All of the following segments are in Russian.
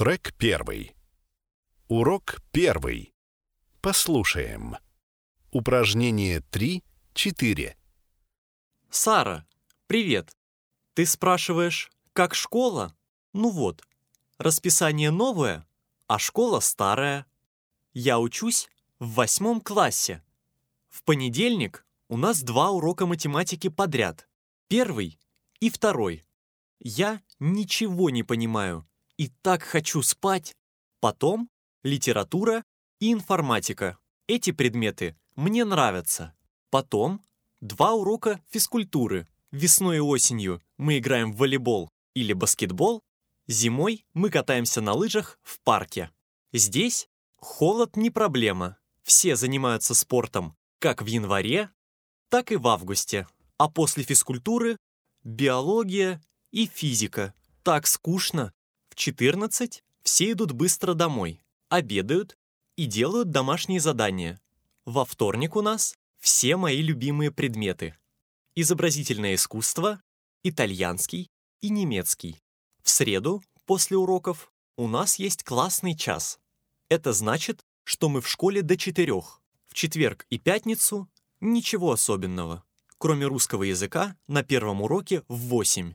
Трек 1. Урок 1. Послушаем. Упражнение 3-4. Сара, привет. Ты спрашиваешь, как школа? Ну вот, расписание новое, а школа старая. Я учусь в 8 классе. В понедельник у нас 2 урока математики подряд. Первый и второй. Я ничего не понимаю и так хочу спать. Потом литература и информатика. Эти предметы мне нравятся. Потом 2 урока физкультуры. Весной и осенью мы играем в волейбол или баскетбол. Зимой мы катаемся на лыжах в парке. Здесь холод не проблема. Все занимаются спортом как в январе, так и в августе. А после физкультуры биология и физика. Так скучно. В 14 все идут быстро домой, обедают и делают домашние задания. Во вторник у нас все мои любимые предметы. Изобразительное искусство, итальянский и немецкий. В среду, после уроков, у нас есть классный час. Это значит, что мы в школе до 4. В четверг и пятницу ничего особенного, кроме русского языка на первом уроке в 8.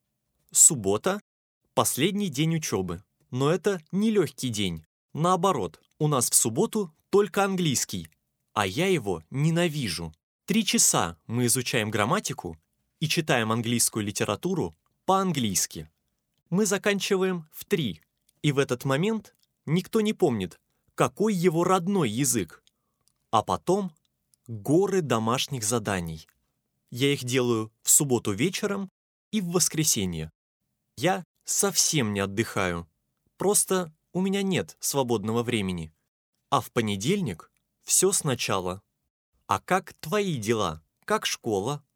Суббота – последний день учебы, но это не легкий день. Наоборот, у нас в субботу только английский, а я его ненавижу. 3 часа мы изучаем грамматику и читаем английскую литературу по-английски. Мы заканчиваем в 3, и в этот момент никто не помнит, какой его родной язык. А потом горы домашних заданий. Я их делаю в субботу вечером и в воскресенье. Я совсем не отдыхаю. Просто у меня нет свободного времени. А в понедельник все сначала. А как твои дела? Как школа?